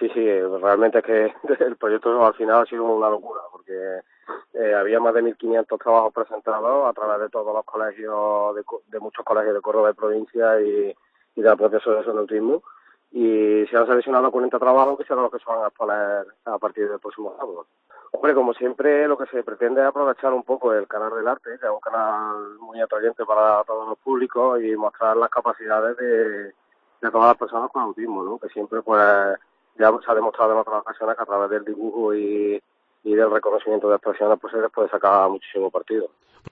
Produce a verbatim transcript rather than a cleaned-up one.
Sí, sí, realmente es que el proyecto al final ha sido una locura, porque eh, había más de mil quinientos trabajos presentados a través de todos los colegios, de, de muchos colegios de Córdoba y provincia y, y de la propia Asociación de Autismo, y se han seleccionado cuarenta trabajos que serán los que se van a exponer a partir del próximo sábado. Hombre, como siempre, lo que se pretende es aprovechar un poco el canal del arte, que es un canal muy atrayente para todos los públicos, y mostrar las capacidades de, de todas las personas con autismo, ¿no? Que siempre, pues, ya se ha demostrado en otras ocasiones que a través del dibujo y, y del reconocimiento de expresiones, pues se les puede sacar muchísimo partido.